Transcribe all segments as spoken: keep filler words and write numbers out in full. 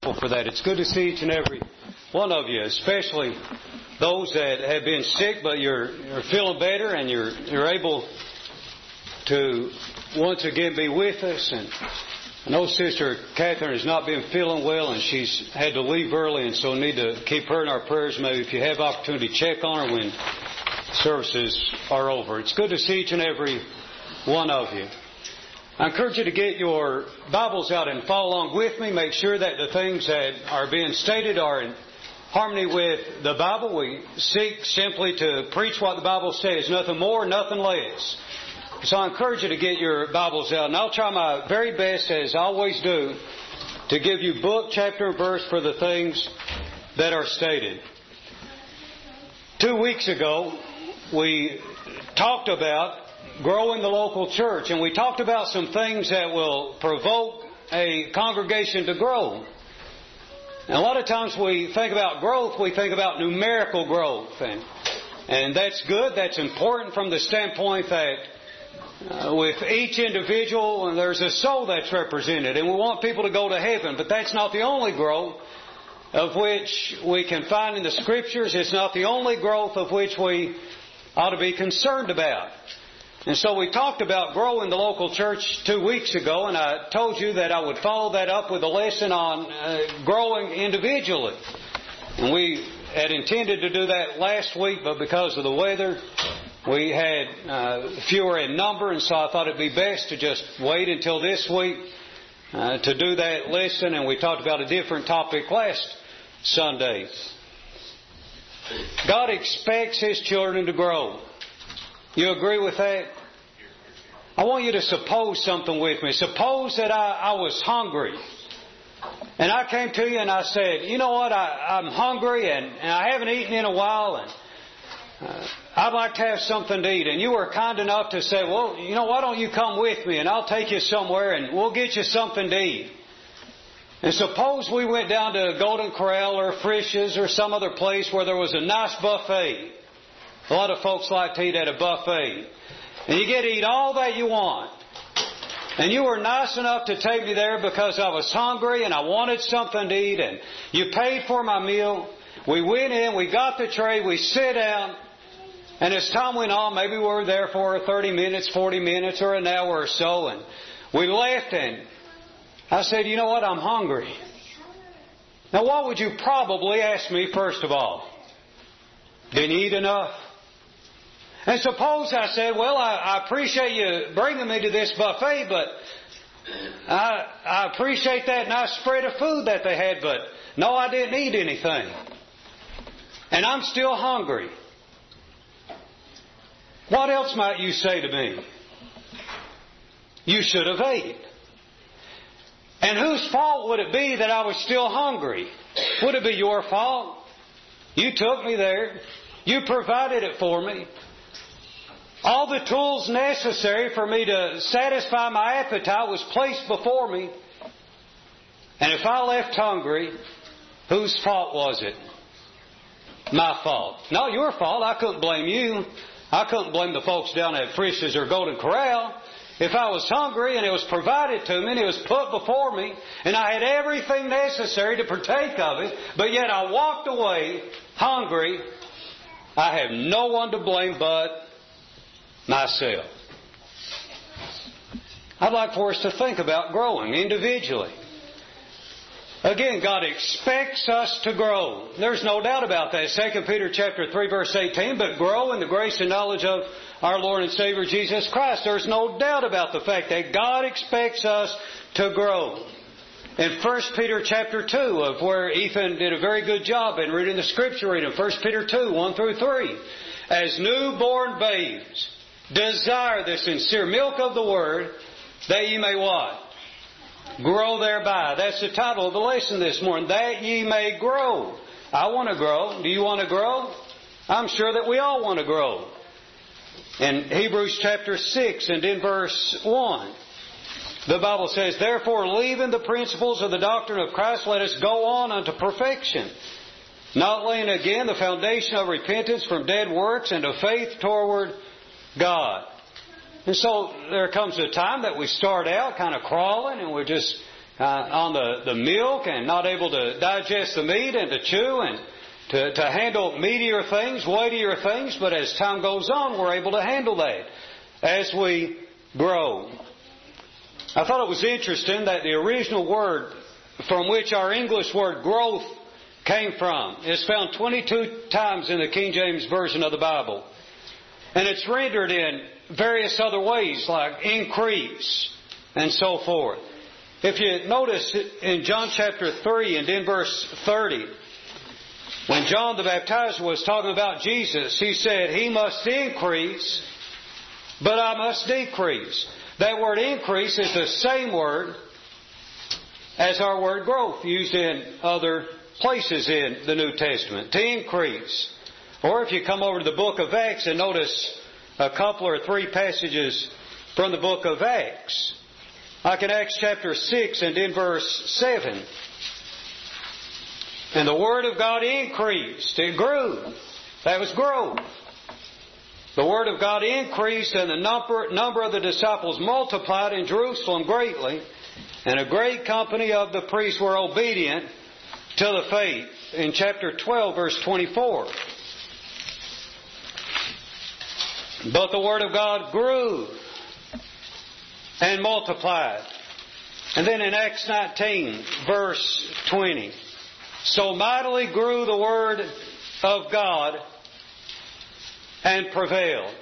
For that. It's good to see each and every one of you, especially those that have been sick, but you're, you're feeling better and you're, you're able to once again be with us. And I know Sister Catherine has not been feeling well and she's had to leave early, and so need to keep her in our prayers. Maybe if you have opportunity, check on her when services are over. It's good to see each and every one of you. I encourage you to get your Bibles out and follow along with me. Make sure that the things that are being stated are in harmony with the Bible. We seek simply to preach what the Bible says, nothing more, nothing less. So I encourage you to get your Bibles out, and I'll try my very best, as I always do, to give you book, chapter, and verse for the things that are stated. Two weeks ago, we talked about growing the local church, and we talked about some things that will provoke a congregation to grow. And a lot of times we think about growth, we think about numerical growth, and and that's good, that's important from the standpoint that uh, with each individual there's a soul that's represented, and we want people to go to heaven, but that's not the only growth of which we can find in the Scriptures. It's not the only growth of which we ought to be concerned about. And so we talked about growing the local church two weeks ago, and I told you that I would follow that up with a lesson on uh, growing individually. And we had intended to do that last week, but because of the weather, we had uh, fewer in number, and so I thought it'd be best to just wait until this week uh, to do that lesson. And we talked about a different topic last Sunday. God expects His children to grow. You agree with that? I want you to suppose something with me. Suppose that I, I was hungry. And I came to you and I said, you know what, I, I'm hungry and, and I haven't eaten in a while, and uh, I'd like to have something to eat. And you were kind enough to say, well, you know, why don't you come with me and I'll take you somewhere and we'll get you something to eat. And suppose we went down to Golden Corral or Frisch's or some other place where there was a nice buffet. A lot of folks like to eat at a buffet. And you get to eat all that you want. And you were nice enough to take me there because I was hungry and I wanted something to eat. And you paid for my meal. We went in, we got the tray, we sit down. And as time went on, maybe we were there for thirty minutes, forty minutes, or an hour or so. And we left, and I said, you know what, I'm hungry. Now what would you probably ask me first of all? Didn't you eat enough? And suppose I said, well, I, I appreciate you bringing me to this buffet, but I, I appreciate that nice spread of food that they had, but no, I didn't eat anything. And I'm still hungry. What else might you say to me? You should have ate. And whose fault would it be that I was still hungry? Would it be your fault? You took me there. You provided it for me. All the tools necessary for me to satisfy my appetite was placed before me. And if I left hungry, whose fault was it? My fault. Not your fault. I couldn't blame you. I couldn't blame the folks down at Frisch's or Golden Corral. If I was hungry and it was provided to me and it was put before me and I had everything necessary to partake of it, but yet I walked away hungry, I have no one to blame but myself. I'd like for us to think about growing individually. Again, God expects us to grow. There's no doubt about that. Second Peter chapter three, verse eighteen, but grow in the grace and knowledge of our Lord and Savior Jesus Christ. There's no doubt about the fact that God expects us to grow. In First Peter chapter two, of where Ethan did a very good job in reading the Scripture reading, First Peter two, one through three. As newborn babes, desire the sincere milk of the Word, that ye may what? Grow thereby. That's the title of the lesson this morning. That ye may grow. I want to grow. Do you want to grow? I'm sure that we all want to grow. In Hebrews chapter six and in verse one, the Bible says, therefore, leaving the principles of the doctrine of Christ, let us go on unto perfection, not laying again the foundation of repentance from dead works and of faith toward God. And so there comes a time that we start out kind of crawling and we're just uh, on the, the milk and not able to digest the meat and to chew and to, to handle meatier things, weightier things. But as time goes on, we're able to handle that as we grow. I thought it was interesting that the original word from which our English word growth came from is found twenty-two times in the King James Version of the Bible. And it's rendered in various other ways, like increase and so forth. If you notice in John chapter three and in verse thirty, when John the Baptizer was talking about Jesus, he said, He must increase, but I must decrease. That word increase is the same word as our word growth, used in other places in the New Testament, to increase. Or if you come over to the book of Acts and notice a couple or three passages from the book of Acts, like in Acts chapter six and in verse seven. And the Word of God increased. It grew. That was growth. The Word of God increased, and the number, number of the disciples multiplied in Jerusalem greatly, and a great company of the priests were obedient to the faith. In chapter twelve, verse twenty-four. But the Word of God grew and multiplied. And then in Acts nineteen, verse twenty. So mightily grew the Word of God and prevailed.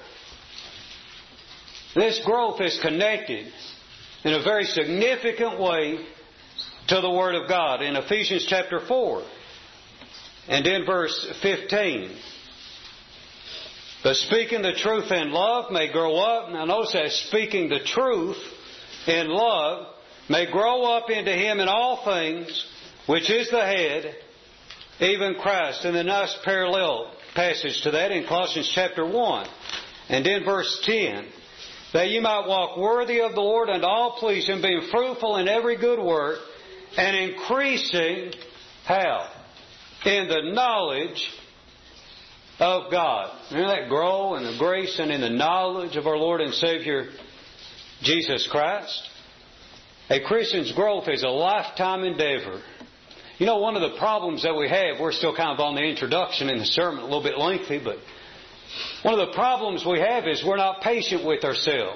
This growth is connected in a very significant way to the Word of God. In Ephesians chapter four and in verse fifteen. But speaking the truth in love may grow up. Now notice that speaking the truth in love may grow up into Him in all things, which is the head, even Christ. And the nice parallel passage to that in Colossians chapter one and in verse ten. That you might walk worthy of the Lord and all pleasing, being fruitful in every good work, and increasing, how? In the knowledge of God. Remember that grow in the grace and in the knowledge of our Lord and Savior Jesus Christ? A Christian's growth is a lifetime endeavor. You know, one of the problems that we have, we're still kind of on the introduction in the sermon, a little bit lengthy, but one of the problems we have is we're not patient with ourselves.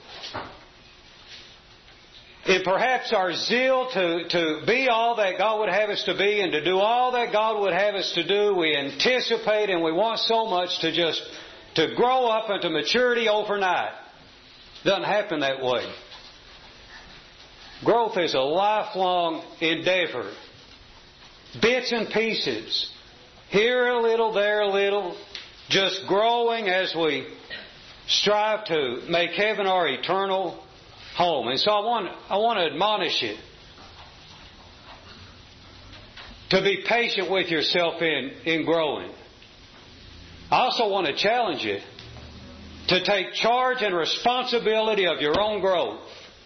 And perhaps our zeal to, to be all that God would have us to be and to do all that God would have us to do, we anticipate and we want so much to just to grow up into maturity overnight. It doesn't happen that way. Growth is a lifelong endeavor. Bits and pieces. Here a little, there a little. Just growing as we strive to make heaven our eternal home. And so I want, I want to admonish you to be patient with yourself in, in growing. I also want to challenge you to take charge and responsibility of your own growth.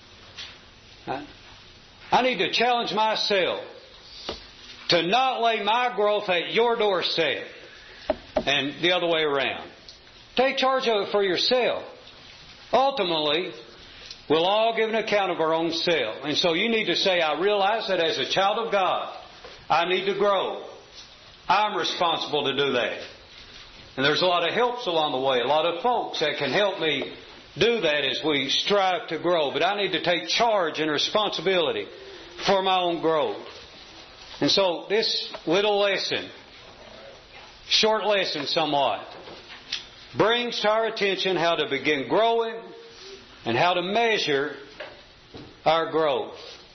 I need to challenge myself to not lay my growth at your doorstep and the other way around. Take charge of it for yourself. Ultimately, we'll all give an account of our own self. And so you need to say, I realize that as a child of God, I need to grow. I'm responsible to do that. And there's a lot of helps along the way, a lot of folks that can help me do that as we strive to grow. But I need to take charge and responsibility for my own growth. And so this little lesson, short lesson somewhat, brings to our attention how to begin growing and how to measure our growth.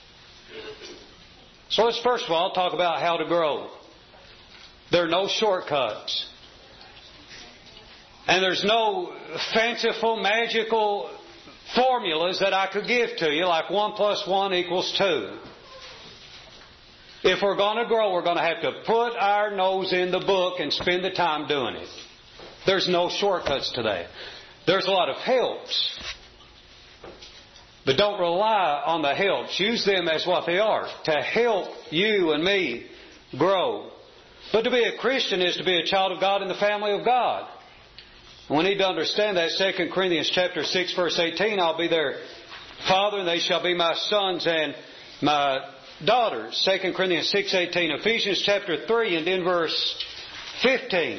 So let's first of all talk about how to grow. There are no shortcuts. And there's no fanciful, magical formulas that I could give to you, like one plus one equals two. If we're going to grow, we're going to have to put our nose in the book and spend the time doing it. There's no shortcuts to that. There's a lot of helps. But don't rely on the helps. Use them as what they are, to help you and me grow. But to be a Christian is to be a child of God in the family of God. And we need to understand that Second Corinthians chapter six, verse eighteen, I'll be their father, and they shall be my sons and my daughters. Second Corinthians six eighteen, Ephesians chapter three and then verse fifteen.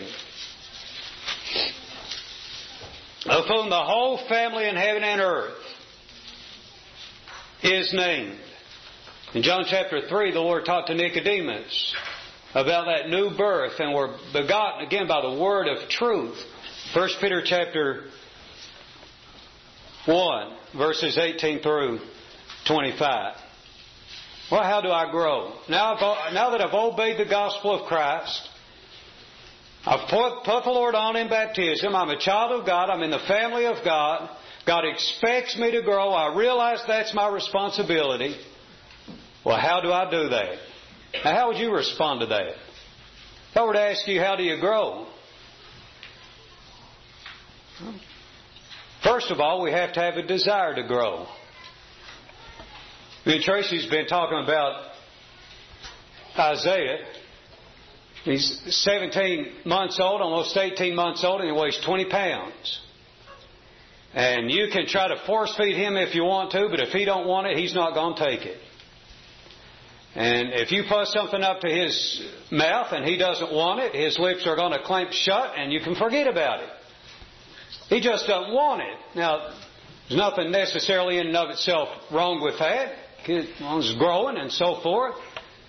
Of whom the whole family in heaven and earth is named. In John chapter three, the Lord talked to Nicodemus about that new birth, and we're begotten again by the word of truth. First Peter chapter one, verses eighteen through twenty-five. Well, how do I grow? Now, I've, now that I've obeyed the gospel of Christ, I've put, put the Lord on in baptism, I'm a child of God, I'm in the family of God, God expects me to grow, I realize that's my responsibility. Well, how do I do that? Now, how would you respond to that? If I were to ask you, how do you grow? First of all, we have to have a desire to grow. Me and Tracy's been talking about Isaiah. He's seventeen months old, almost eighteen months old, and he weighs twenty pounds. And you can try to force feed him if you want to, but if he don't want it, he's not going to take it. And if you put something up to his mouth and he doesn't want it, his lips are going to clamp shut and you can forget about it. He just doesn't want it. Now, there's nothing necessarily in and of itself wrong with that. As long as it's growing and so forth.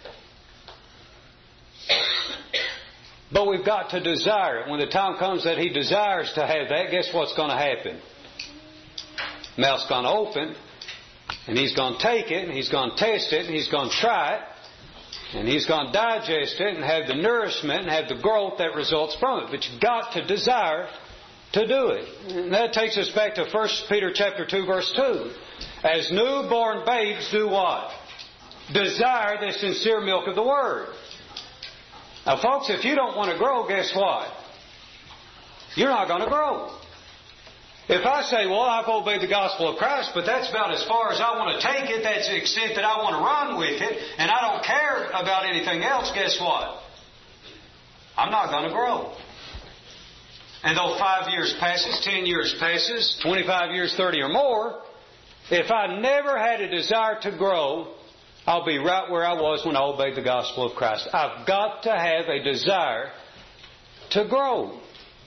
But we've got to desire it. When the time comes that he desires to have that, guess what's going to happen? Mouth's going to open, and he's going to take it, and he's going to test it, and he's going to try it, and he's going to digest it and have the nourishment and have the growth that results from it. But you've got to desire to do it. And that takes us back to First Peter chapter two, verse two. As newborn babes do what? Desire the sincere milk of the Word. Now, folks, if you don't want to grow, guess what? You're not going to grow. If I say, well, I've obeyed the gospel of Christ, but that's about as far as I want to take it, that's the extent that I want to run with it, and I don't care about anything else, guess what? I'm not going to grow. And though five years passes, ten years passes, twenty-five years, thirty or more, if I never had a desire to grow, I'll be right where I was when I obeyed the gospel of Christ. I've got to have a desire to grow.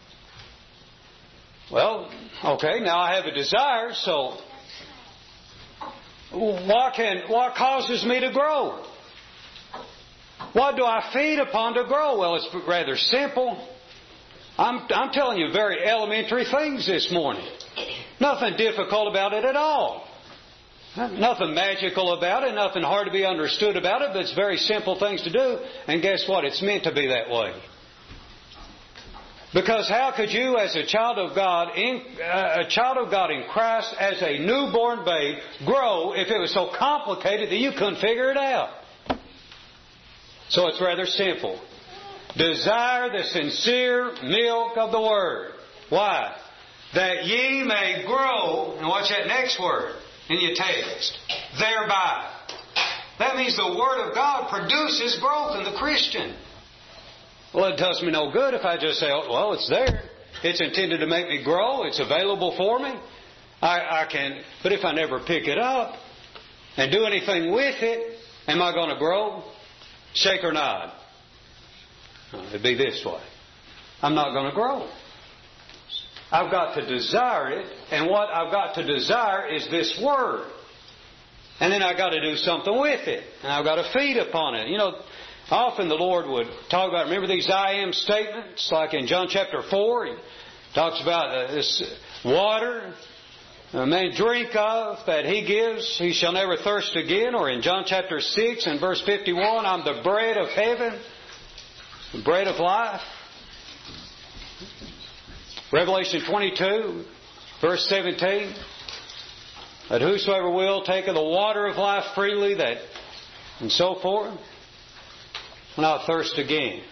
Well, okay, now I have a desire, so what can what causes me to grow? What do I feed upon to grow? Well, it's rather simple. I'm, I'm telling you very elementary things this morning. Nothing difficult about it at all. Nothing magical about it, nothing hard to be understood about it, but it's very simple things to do. And guess what? It's meant to be that way. Because how could you, as a child of God, in, uh, a child of God in Christ, as a newborn babe, grow if it was so complicated that you couldn't figure it out? So it's rather simple. Desire the sincere milk of the Word. Why? That ye may grow, and watch that next word in your text, thereby. That means the Word of God produces growth in the Christian. Well, it does me no good if I just say, oh, well, it's there. It's intended to make me grow. It's available for me. I, I can, but if I never pick it up and do anything with it, am I going to grow? Shake or nod? It'd be this way. I'm not going to grow. I've got to desire it, and what I've got to desire is this Word. And then I've got to do something with it, and I've got to feed upon it. You know, often the Lord would talk about, remember these I am statements, like in John chapter four, He talks about uh, this water a man drink of that He gives, he shall never thirst again. Or in John chapter six and verse fifty-one, I'm the bread of heaven, the bread of life. Revelation twenty-two, verse seventeen, that whosoever will take of the water of life freely, that, and so forth, will not thirst again.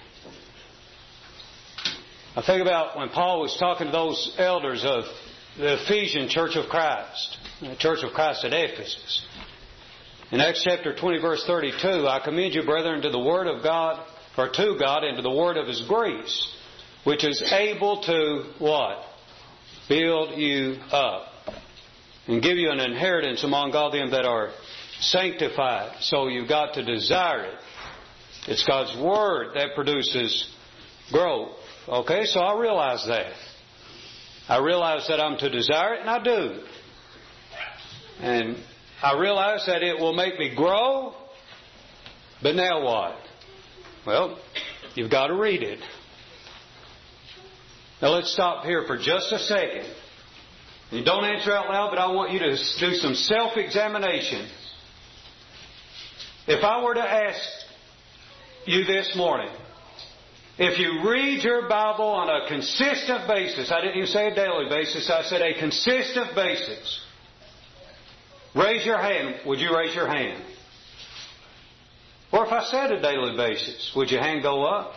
I think about when Paul was talking to those elders of the Ephesian Church of Christ, the Church of Christ at Ephesus. In Acts chapter twenty, verse thirty-two, I commend you, brethren, to the Word of God, or to God, and to the Word of His grace, which is able to, what? Build you up and give you an inheritance among all them that are sanctified. So you've got to desire it. It's God's Word that produces growth. Okay, so I realize that. I realize that I'm to desire it, and I do. And I realize that it will make me grow. But now what? Well, you've got to read it. Now let's stop here for just a second. You don't answer out loud, but I want you to do some self-examination. If I were to ask you this morning, if you read your Bible on a consistent basis, I didn't even say a daily basis, I said a consistent basis, raise your hand. Would you raise your hand? Or if I said a daily basis, would your hand go up?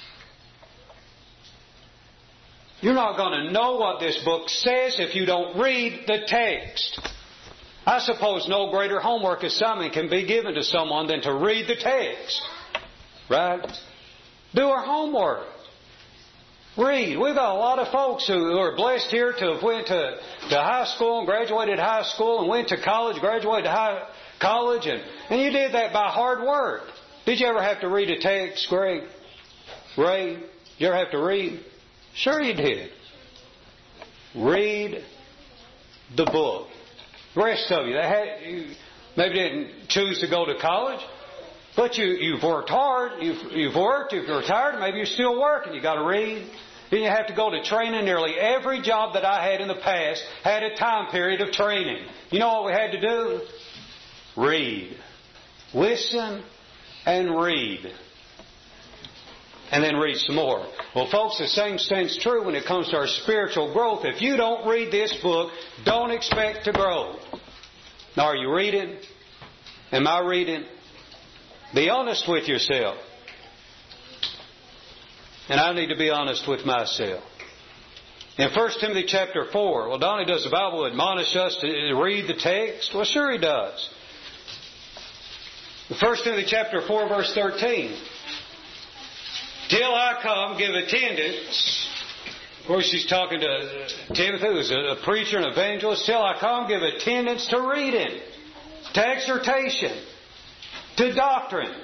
You're not going to know what this book says if you don't read the text. I suppose no greater homework assignment can be given to someone than to read the text. Right? Do our homework. Read. We've got a lot of folks who are blessed here to have went to, to high school and graduated high school and went to college, graduated high college, and, and you did that by hard work. Did you ever have to read a text, Greg? Ray? Did you ever have to read? Sure you did. Read the book. The rest of you, they had, you maybe didn't choose to go to college, but you, you've worked hard, you've, you've worked, you've retired, maybe you're still working, you've got to read. Then you have to go to training. Nearly every job that I had in the past had a time period of training. You know what we had to do? Read. Listen and read. And then read some more. Well, folks, the same stands true when it comes to our spiritual growth. If you don't read this book, don't expect to grow. Now, are you reading? Am I reading? Be honest with yourself. And I need to be honest with myself. In First Timothy chapter four, well, Donnie, does the Bible admonish us to read the text? Well, sure he does. First Timothy chapter four, verse thirteen. Till I come, give attendance. Of course, she's talking to Timothy, who's a preacher and evangelist. Till I come, give attendance to reading, to exhortation, to doctrine.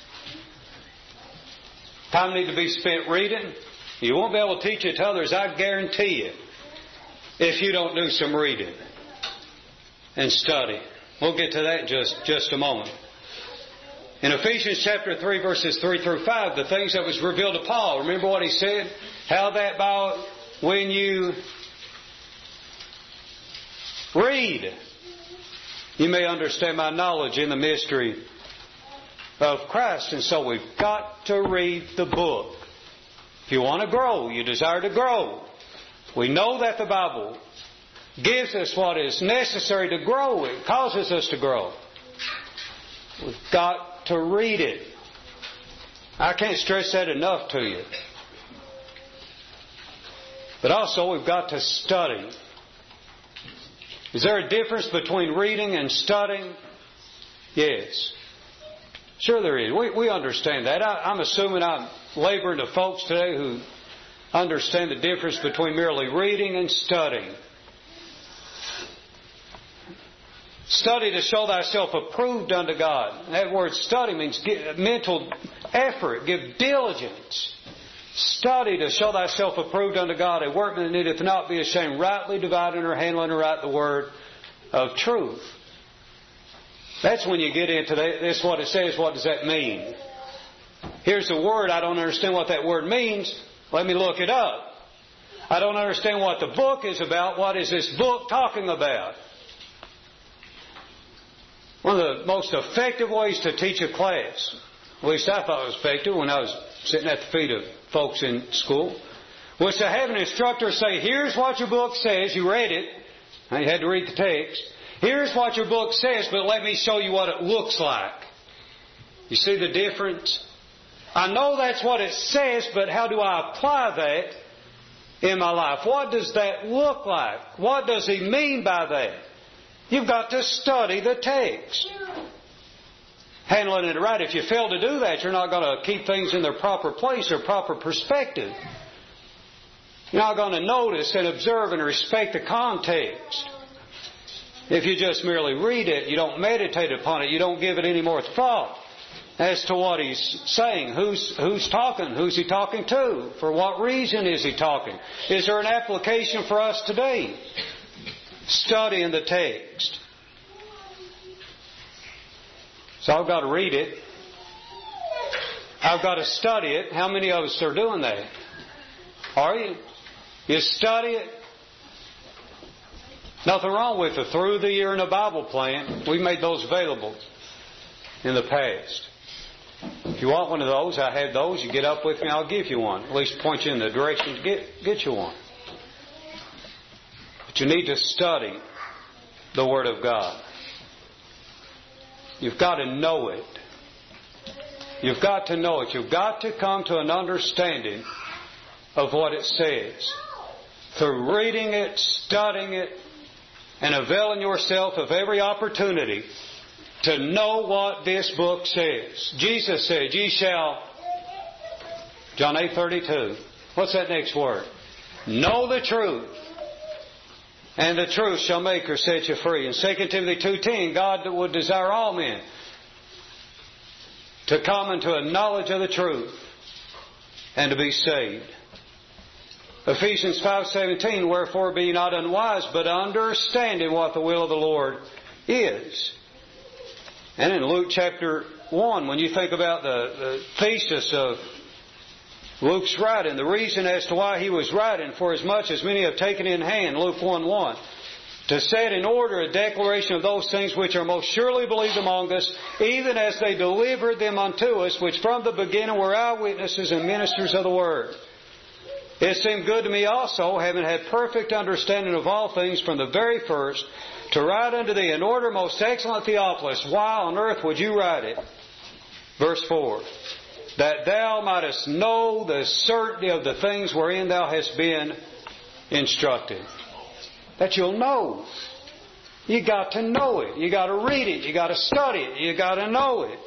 Time need to be spent reading. You won't be able to teach it to others, I guarantee you, if you don't do some reading and study. We'll get to that in just, just a moment. In Ephesians chapter three, verses three through five, the things that was revealed to Paul, remember what he said? How that by when you read, you may understand my knowledge in the mystery of Christ. And so we've got to read the book. If you want to grow, you desire to grow. We know that the Bible gives us what is necessary to grow. It causes us to grow. We've got to read it. I can't stress that enough to you. But also we've got to study. Is there a difference between reading and studying? Yes. Sure there is. We, we understand that. I, I'm assuming I'm laboring to folks today who understand the difference between merely reading and studying. Study to show thyself approved unto God. That word study means give mental effort, give diligence. Study to show thyself approved unto God, a workman that needeth not be ashamed, rightly dividing or handling aright the word of truth. That's when you get into that. That's what it says. What does that mean? Here's the word. I don't understand what that word means. Let me look it up. I don't understand what the book is about. What is this book talking about? One of the most effective ways to teach a class, at least I thought it was effective when I was sitting at the feet of folks in school, was to have an instructor say, here's what your book says. You read it. Now you had to read the text. Here's what your book says, but let me show you what it looks like. You see the difference? I know that's what it says, but how do I apply that in my life? What does that look like? What does he mean by that? You've got to study the text. Handling it right. If you fail to do that, you're not going to keep things in their proper place or proper perspective. You're not going to notice and observe and respect the context. If you just merely read it, you don't meditate upon it, you don't give it any more thought as to what he's saying. Who's, who's talking? Who's he talking to? For what reason is he talking? Is there an application for us today? Studying the text. So I've got to read it. I've got to study it. How many of us are doing that? Are you? You study it. Nothing wrong with it. Through the Year in a Bible plan, we made those available in the past. If you want one of those, I have those. You get up with me, I'll give you one. At least point you in the direction to get, get you one. But you need to study the Word of God. You've got to know it. You've got to know it. You've got to come to an understanding of what it says. Through reading it, studying it, and availing yourself of every opportunity to know what this book says. Jesus said, ye shall, John eight thirty-two. What's that next word? Know the truth, and the truth shall make or set you free. In Second Timothy two ten, God would desire all men to come into a knowledge of the truth and to be saved. Ephesians five seventeen, wherefore be ye not unwise, but understanding what the will of the Lord is. And in Luke chapter one, when you think about the, the thesis of Luke's writing, the reason as to why he was writing, for as much as many have taken in hand, Luke one one, to set in order a declaration of those things which are most surely believed among us, even as they delivered them unto us, which from the beginning were eyewitnesses and ministers of the word. It seemed good to me also, having had perfect understanding of all things from the very first, to write unto thee in order, most excellent Theophilus, why on earth would you write it? Verse four. That thou mightest know the certainty of the things wherein thou hast been instructed. That you'll know. You got to know it. You got to read it. You got to study it. You got to know it.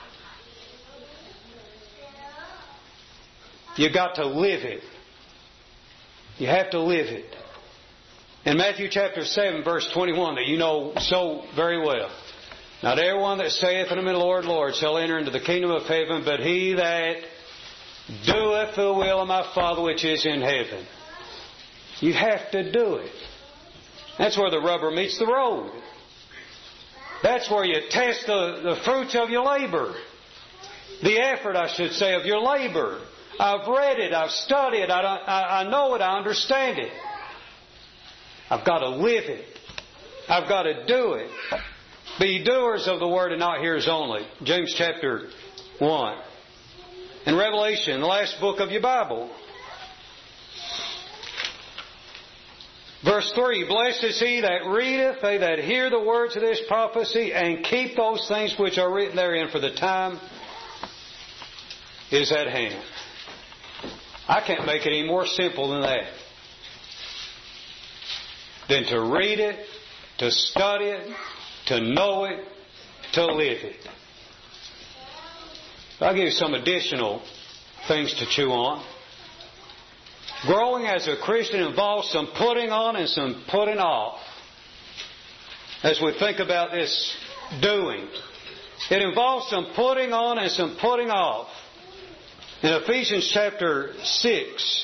You got to live it. You have to live it. In Matthew chapter seven, verse twenty-one, that you know so very well. Not everyone that saith unto me, Lord, Lord, shall enter into the kingdom of heaven, but he that doeth the will of my Father which is in heaven. You have to do it. That's where the rubber meets the road. That's where you test the, the fruits of your labor. The effort, I should say, of your labor. I've read it, I've studied it, I, I, I know it, I understand it. I've got to live it. I've got to do it. Be doers of the word and not hearers only. James chapter one. In Revelation, the last book of your Bible. Verse three, blessed is he that readeth, they that hear the words of this prophecy, and keep those things which are written therein, for the time is at hand. I can't make it any more simple than that. Than to read it, to study it, to know it, to live it. I'll give you some additional things to chew on. Growing as a Christian involves some putting on and some putting off. As we think about this doing, it involves some putting on and some putting off. In Ephesians chapter six,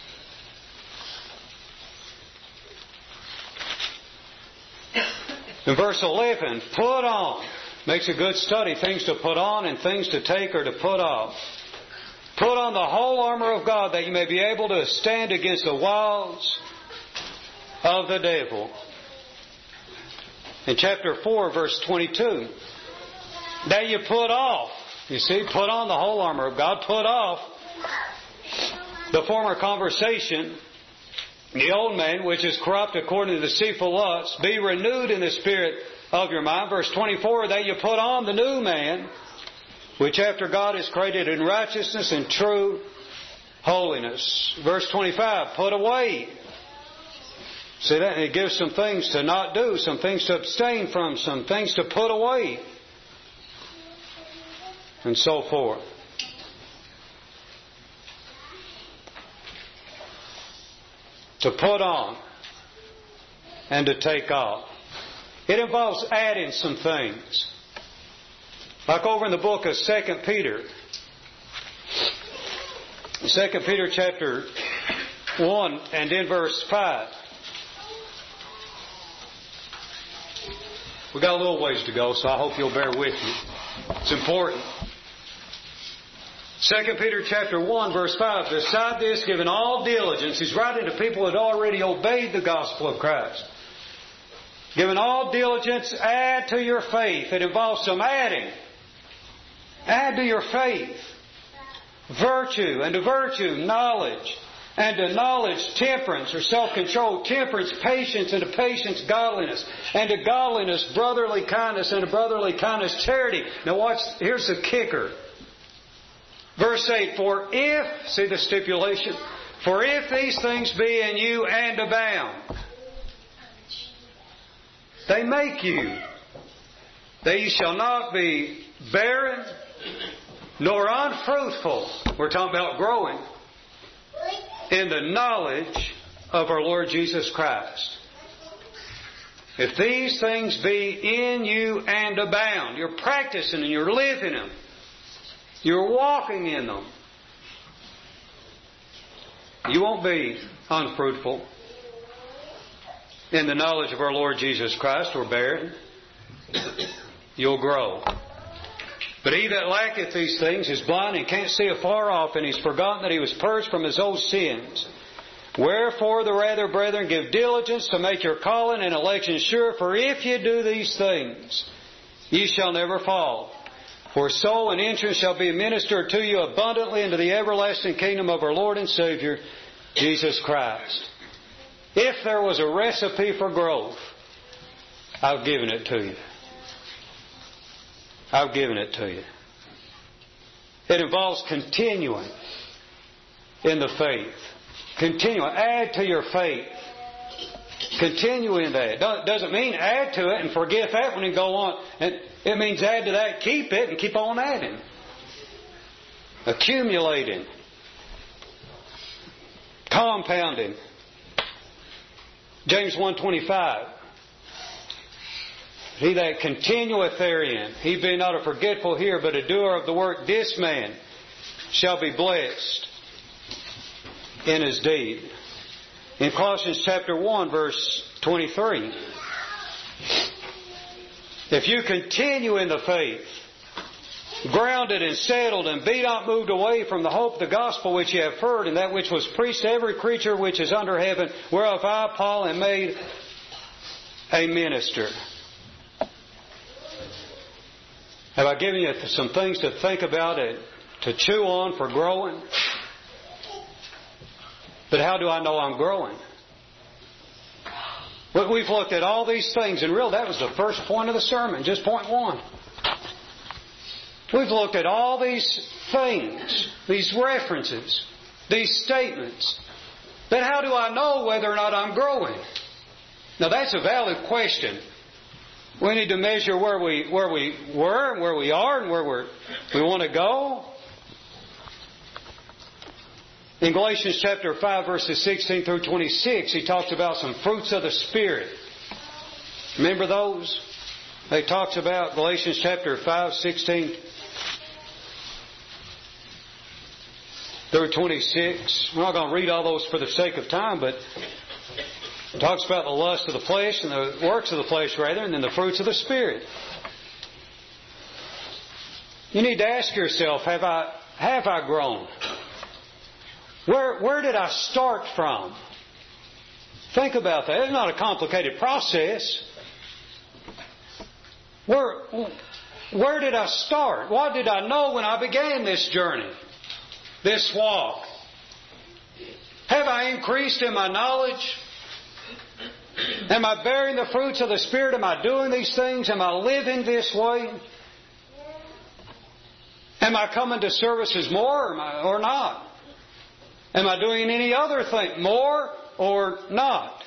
in verse eleven, put on. Makes a good study. Things to put on and things to take or to put off. Put on the whole armor of God that you may be able to stand against the wiles of the devil. In chapter four, verse twenty-two, that you put off. You see, put on the whole armor of God. Put off the former conversation, the old man, which is corrupt according to the deceitful lusts. Be renewed in the spirit of your mind. Verse twenty-four, that you put on the new man, which after God is created in righteousness and true holiness. Verse twenty-five, put away. See that? It gives some things to not do, some things to abstain from, some things to put away, and so forth. To put on and to take off. It involves adding some things. Like over in the book of Second Peter. Second Peter chapter one and in verse five. We've got a little ways to go, so I hope you'll bear with me. It's important. Second Peter chapter one, verse five. Beside this, given all diligence, he's writing to people who had already obeyed the gospel of Christ. Given all diligence, add to your faith. It involves some adding. Add to your faith virtue, and to virtue knowledge, and to knowledge temperance or self-control, temperance patience, and to patience godliness, and to godliness brotherly kindness, and to brotherly kindness charity. Now watch, here's the kicker. Verse eight, for if, see the stipulation, for if these things be in you and abound, they make you, that you shall not be barren, nor unfruitful, we're talking about growing, in the knowledge of our Lord Jesus Christ. If these things be in you and abound, you're practicing and you're living them, you're walking in them, you won't be unfruitful in the knowledge of our Lord Jesus Christ or barren. You'll grow. But he that lacketh these things is blind and can't see afar off, and he's forgotten that he was purged from his old sins. Wherefore the rather, brethren, give diligence to make your calling and election sure, for if ye do these things, ye shall never fall. For so an entrance shall be ministered to you abundantly into the everlasting kingdom of our Lord and Savior, Jesus Christ. If there was a recipe for growth, I've given it to you. I've given it to you. It involves continuing in the faith. Continue. Add to your faith. Continue in that. It doesn't mean add to it and forget that one and go on. It means add to that, keep it, and keep on adding. Accumulating. Compounding. James one twenty-five. He that continueth therein, he be not a forgetful hearer, but a doer of the work, this man shall be blessed in his deed. In Colossians chapter one, verse twenty-three, if you continue in the faith, grounded and settled, and be not moved away from the hope of the gospel which ye have heard, and that which was preached to every creature which is under heaven, whereof I, Paul, am made a minister. Have I given you some things to think about, and to chew on for growing? But how do I know I'm growing? Well, we've looked at all these things, and really that was the first point of the sermon, just point one. We've looked at all these things, these references, these statements. But how do I know whether or not I'm growing? Now that's a valid question. We need to measure where we where we were and where we are and where we're, we want to go. In Galatians chapter five, verses sixteen through twenty-six, he talks about some fruits of the Spirit. Remember those? He talks about Galatians chapter five, sixteen through twenty-six. We're not going to read all those for the sake of time, but it talks about the lust of the flesh and the works of the flesh, rather, and then the fruits of the Spirit. You need to ask yourself, have I have I grown? Where where did I start from? Think about that. It's not a complicated process. Where where did I start? What did I know when I began this journey, this walk? Have I increased in my knowledge? Am I bearing the fruits of the Spirit? Am I doing these things? Am I living this way? Am I coming to services more or, am I, or not? Am I doing any other thing more or not?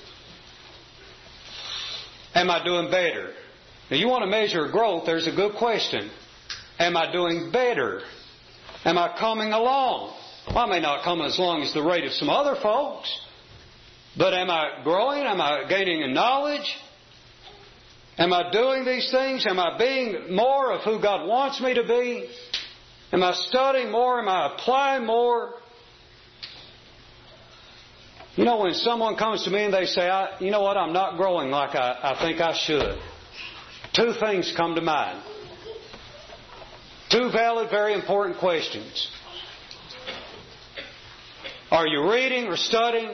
Am I doing better? Now you want to measure growth, there's a good question. Am I doing better? Am I coming along? Well, I may not come as long as the rate of some other folks. But am I growing? Am I gaining in knowledge? Am I doing these things? Am I being more of who God wants me to be? Am I studying more? Am I applying more? You know, when someone comes to me and they say, I, you know what, I'm not growing like I, I think I should. Two things come to mind. Two valid, very important questions. Are you reading or studying?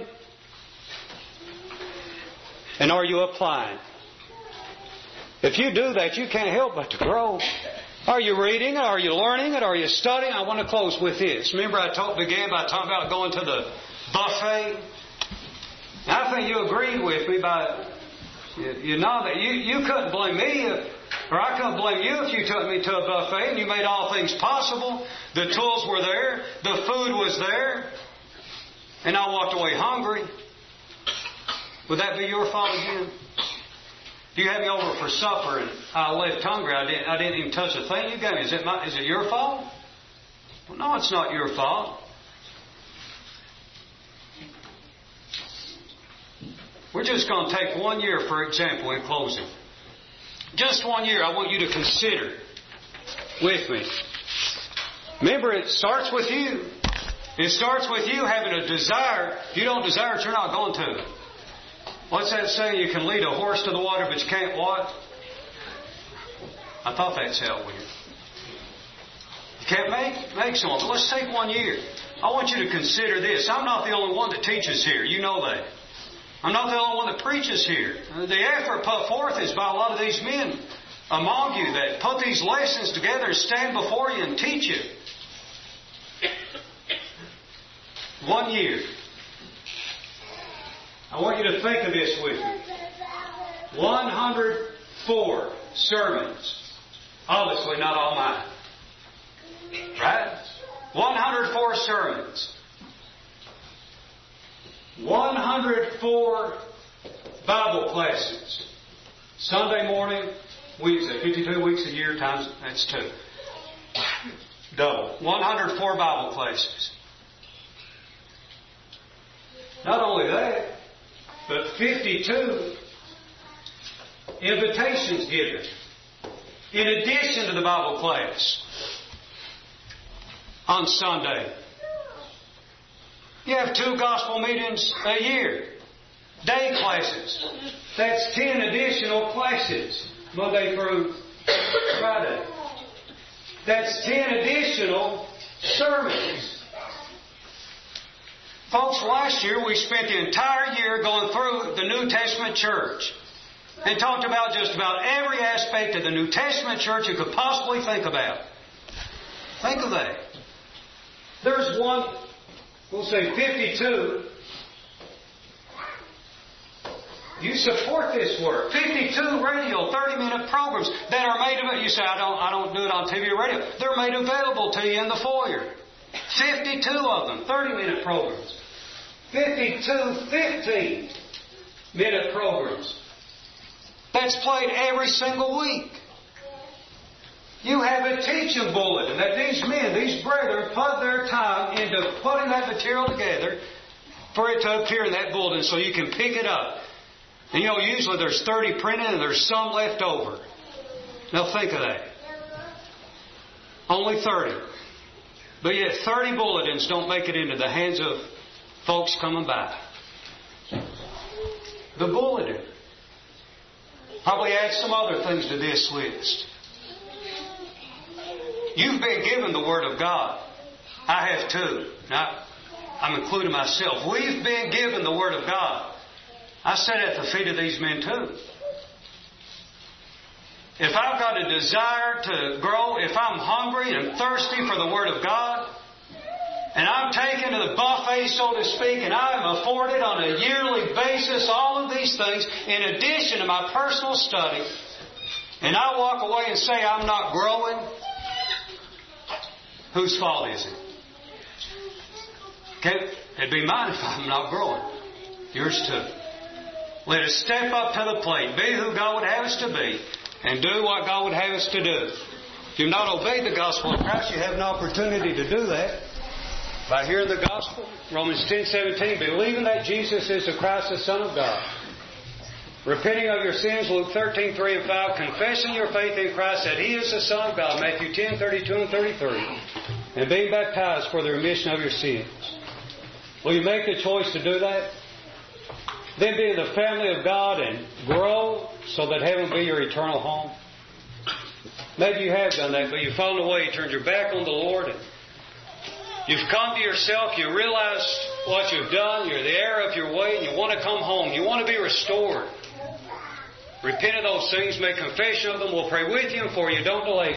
And are you applying? If you do that, you can't help but to grow. Are you reading? Are you learning it? Are you studying? I want to close with this. Remember I talked, began by talking about going to the buffet? I think you agreed with me by, you, you know that you, you couldn't blame me, if, or I couldn't blame you if you took me to a buffet and you made all things possible. The tools were there. The food was there. And I walked away hungry. Would that be your fault again? If you had me over for supper and I left hungry, I didn't, I didn't even touch a thing you gave me. Is it, my, is it your fault? Well, no, it's not your fault. We're just going to take one year, for example, in closing. Just one year, I want you to consider with me. Remember, it starts with you. It starts with you having a desire. If you don't desire it, you're not going to. What's that saying? You can lead a horse to the water, but you can't what? I thought that's how it went. You can't make, make someone. But let's take one year. I want you to consider this. I'm not the only one that teaches here. You know that. I'm not the only one that preaches here. The effort put forth is by a lot of these men among you that put these lessons together and stand before you and teach you. One year. I want you to think of this with me. one hundred four sermons. Obviously not all mine. Right? one hundred four sermons. one hundred four Bible classes. Sunday morning, Wednesday, fifty-two weeks a year times, that's two. Double. one hundred four Bible classes. Not only that, but fifty-two invitations given. In addition to the Bible class on Sunday. You have two gospel meetings a year. Day classes. That's ten additional classes. Monday through Friday. That's ten additional sermons. Folks, last year we spent the entire year going through the New Testament church and talked about just about every aspect of the New Testament church you could possibly think about. Think of that. There's one, we'll say fifty-two. You support this work. fifty-two radio, thirty-minute programs that are made available. You say, I don't, I don't do it on T V or radio. They're made available to you in the foyer. fifty-two of them, thirty-minute programs. fifty-two fifteen-minute programs. That's played every single week. You have a teaching bulletin that these men, these brethren, put their time into putting that material together for it to appear in that bulletin so you can pick it up. And you know, usually there's thirty printed and there's some left over. Now think of that. Only thirty. But yet thirty bulletins don't make it into the hands of folks coming by. The bulletin. Probably add some other things to this list. You've been given the Word of God. I have too. Now, I'm including myself. We've been given the Word of God. I sat at the feet of these men too. If I've got a desire to grow, if I'm hungry and thirsty for the Word of God, and I'm taken to the buffet, so to speak, and I am afforded on a yearly basis all of these things in addition to my personal study, and I walk away and say I'm not growing, whose fault is it? Okay, it'd be mine if I'm not growing. Yours too. Let us step up to the plate, be who God would have us to be, and do what God would have us to do. If you've not obeyed the gospel of Christ, you have an opportunity to do that by hearing the gospel. Romans ten seventeen, believing that Jesus is the Christ, the Son of God. Repenting of your sins, Luke thirteen, three and five. Confessing your faith in Christ that He is the Son of God, Matthew ten, thirty-two and thirty-three. And being baptized for the remission of your sins. Will you make the choice to do that? Then be in the family of God and grow so that heaven will be your eternal home. Maybe you have done that, but you've fallen away. You turned your back on the Lord. And you've come to yourself. You realize what you've done. You're the error of your way. And you want to come home. You want to be restored. Repent of those things. Make confession of them. We'll pray with you and for you. Don't delay.